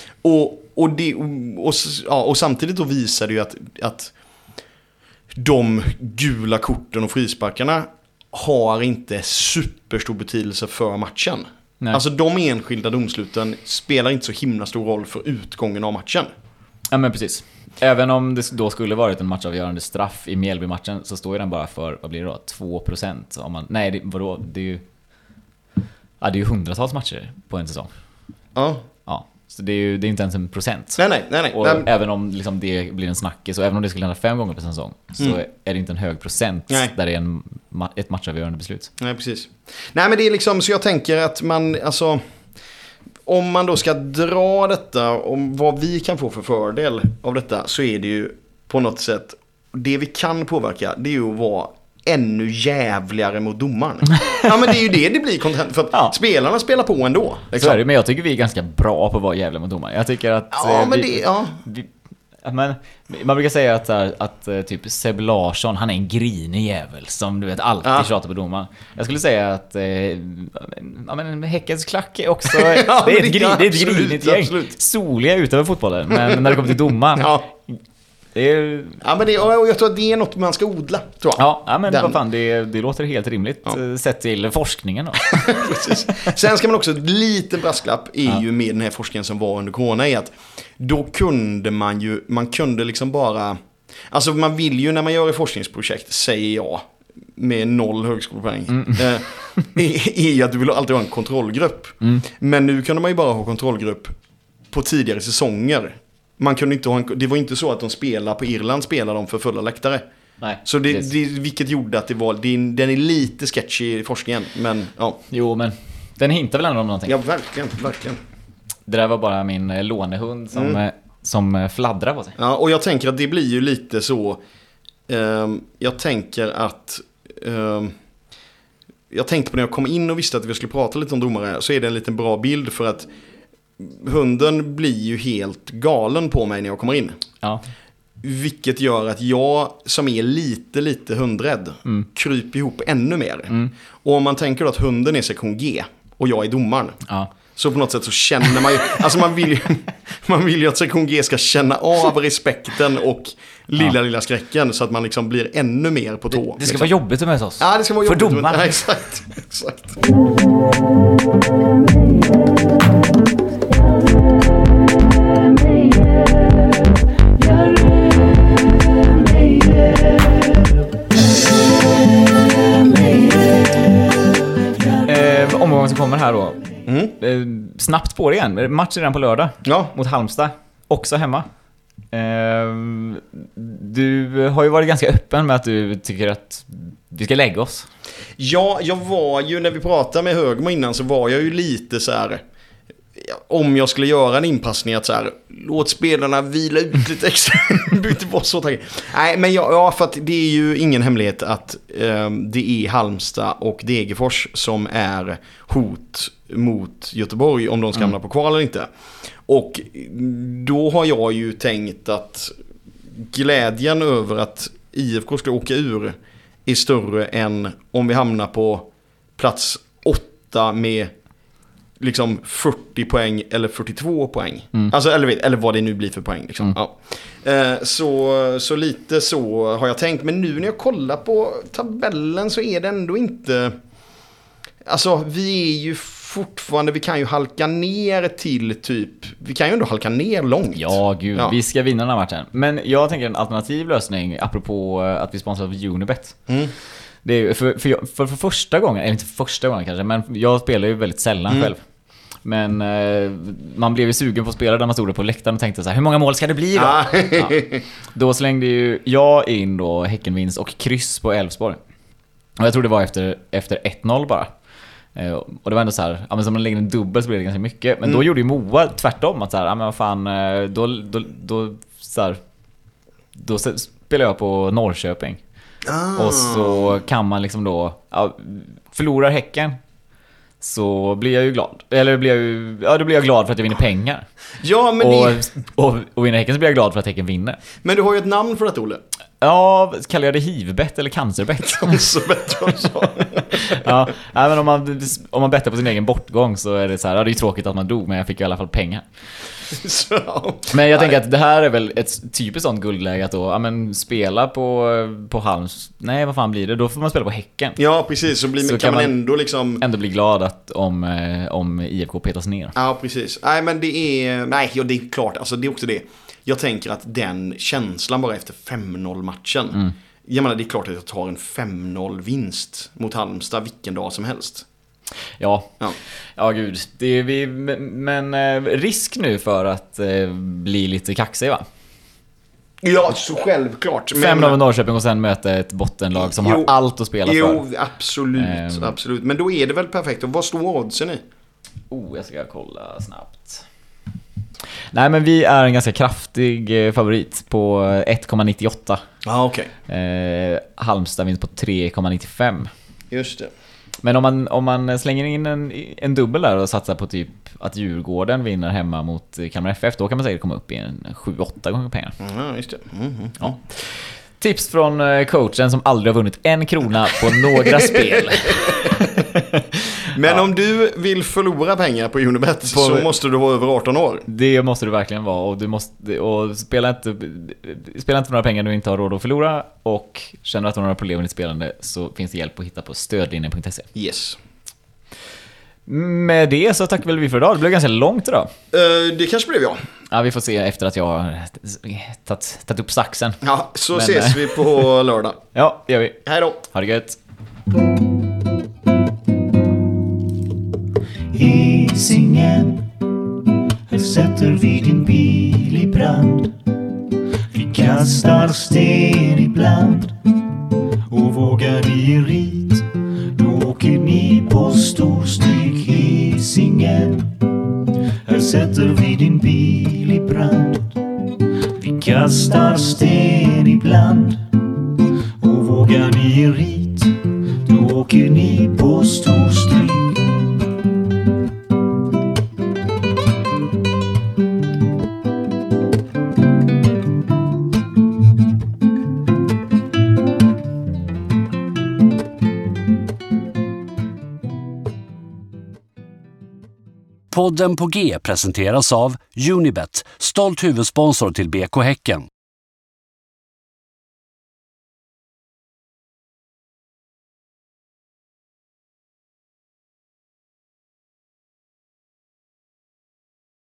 Och samtidigt då visar det ju att de gula korten och frisparkarna har inte superstor betydelse för matchen. Nej. Alltså de enskilda domsluten spelar inte så himla stor roll för utgången av matchen. Ja, men precis. Även om det då skulle varit en matchavgörande straff i Mjällby-matchen så står den bara för, vad blir det då? 2%. Om man, nej, vadå? Det är ju hundratals matcher på en säsong. Ja. Så det är inte ens en procent. Nej. Och även om liksom det blir en snackis och även om det skulle hända 5 gånger per säsong så är det inte en hög procent där det är ett matchavgörande beslut. Nej, precis. Nej, men det är liksom, så jag tänker att man, alltså om man då ska dra detta, om vad vi kan få för fördel av detta, så är det ju på något sätt, det vi kan påverka, det är ju att vara ännu jävligare mot domaren. Ja, men det är ju det blir content, för att spelarna spelar på ändå. Liksom. Så är det, men jag tycker vi är ganska bra på att vara jävliga mot domaren. Jag tycker att... Men man brukar säga att typ Seb Larsson, han är en grinig jävel som du vet alltid tjatar på domaren. Jag skulle säga att men Häckens klack är också det är ett grinigt gäng. Soliga utöver fotbollen, men när det kommer till domaren det är... Ja, men jag tror att det är något man ska odla, tror jag. Ja, men vad fan, det låter helt rimligt sett till forskningen då. Precis. Sen ska man också, ett liten brasklapp är ju med den här forskningen som var under corona, är att då kunde man kunde liksom bara, alltså man vill ju när man gör ett forskningsprojekt, säger jag, med 0 högskolepoäng, är ju att du vill alltid ha en kontrollgrupp. Men nu kunde man ju bara ha kontrollgrupp på tidigare säsonger. Man kunde inte det var inte så att de spelar på Irland, spelar de för fulla läktare. Nej, så vilket gjorde att den är lite sketchy i forskningen, men ja. Jo, men den hintar väl ändå om någonting. Ja, verkligen. Det där var bara min lånehund som fladdrar på sig. Ja, och jag tänker att det blir ju lite så. Jag tänker att jag tänkte på när jag kom in och visste att vi skulle prata lite om domare, så är det en liten bra bild, för att hunden blir ju helt galen på mig när jag kommer in. Ja. Vilket gör att jag, som är lite hundrädd, kryper ihop ännu mer. Och om man tänker då att hunden är sektion G och jag är domaren, så på något sätt så känner man ju, alltså man vill ju att sektion G ska känna av respekten och lilla skräcken, så att man liksom blir ännu mer på tå. Det ska vara jobbigt att möta oss. Ja, det ska vara jobbigt. För domaren. Ja, exakt. Omgången som kommer här då. Snabbt på det igen. Match redan på lördag mot Halmstad. Också hemma. Du har ju varit ganska öppen med att du tycker att vi ska lägga oss. Ja, jag var ju, när vi pratade med Högmo innan, så var jag ju lite så här, om jag skulle göra en inpassning, att så här, låt spelarna vila ut lite extra. Bytte på så taget. Nej, men för att det är ju ingen hemlighet att det är Halmstad och Degerfors som är hot mot Göteborg, om de ska hamna på kval eller inte. Och då har jag ju tänkt att glädjen över att IFK ska åka ur är större än om vi hamnar på plats 8 med liksom 40 poäng eller 42 poäng. Alltså, eller vad det nu blir för poäng liksom. Så lite så har jag tänkt. Men nu när jag kollar på tabellen så är det ändå inte, alltså vi är ju fortfarande, vi kan ju halka ner till typ, vi kan ju ändå halka ner långt. Ja, gud, vi ska vinna den här matchen. Men jag tänker en alternativ lösning, apropå att vi sponsrar av Unibet. Det är för första gången, eller inte första gången kanske, men jag spelar ju väldigt sällan själv. Men man blev ju sugen på att spela där man stod på läktaren och tänkte så här, hur många mål ska det bli då? Då slängde ju jag in då Häckenvinst och kryss på Elfsborg. Och jag tror det var efter 1-0 bara. Och det var ändå så här, ja, men som man lägger en dubbel så blir det ganska mycket. Men då gjorde ju Moa tvärtom, att så här, ja men vad fan, då spelar jag på Norrköping. Och så kan man liksom då, förlorar Häcken, så blir jag ju glad. Eller då blir jag glad för att jag vinner pengar. Ja, men och vinner Häcken så blir jag glad för att Häcken vinner. Men du har ju ett namn för det, Olle. Ja, kallar jag det hivbett eller cancerbett? Cancerbett också. Ja, men om man bettar på sin egen bortgång så är det så här, det är ju tråkigt att man dog, men jag fick i alla fall pengar. Men jag tänker att det här är väl ett typiskt sånt guldläge att då, spela på Halms. Nej, vad fan blir det? Då får man spela på Häcken. Ja, precis. Så kan man ändå liksom ändå bli glad att om IFK petas ner. Ja, precis. Nej, men det är klart. Alltså det är också det. Jag tänker att den känslan bara efter 5-0 matchen. Jag menar, det är klart att jag tar en 5-0 vinst mot Halmstad vilken dag som helst. Ja, gud. Det är men risk nu för att bli lite kaxig, va? Ja, så självklart. 5-0 Norrköping och sen möta ett bottenlag som har allt att spela för. Jo, absolut. Men då är det väl perfekt. Och vad står oddsen i? Jag ska kolla snabbt. Nej, men vi är en ganska kraftig favorit på 1,98. Ja, okej. Halmstad vinst på 3,95. Just det. Men om man slänger in en dubbel där och satsar på typ att Djurgården vinner hemma mot Kalmar FF, då kan man säkert komma upp i en 7-8 gånger pengar. Ja, just det. Ja. Tips från coachen som aldrig har vunnit en krona på några spel. Men om du vill förlora pengar på Unibet så måste du vara över 18 år. Det måste du verkligen vara. Och spela inte några pengar du inte har råd att förlora. Och känner att du har några problem med ditt spelande, så finns det hjälp att hitta på stödlinjen.se. Yes. Med det så tackar väl vi för idag. Det blev ganska långt idag. Det kanske blev jag. Ja, vi får se efter att jag har tagit upp saxen. Ja, så ses vi på lördag. Ja, det gör vi. Hej då. Ha det gött. Hisingen, här sätter vi din bil i brand. Vi kastar sten ibland, och vågar ni rit, då åker ni på storstryk. Hisingen, här sätter vi din bil i brand. Vi kastar sten ibland, och vågar ni rit, då åker ni på storstryk. Podden på G presenteras av Unibet, stolt huvudsponsor till BK Häcken.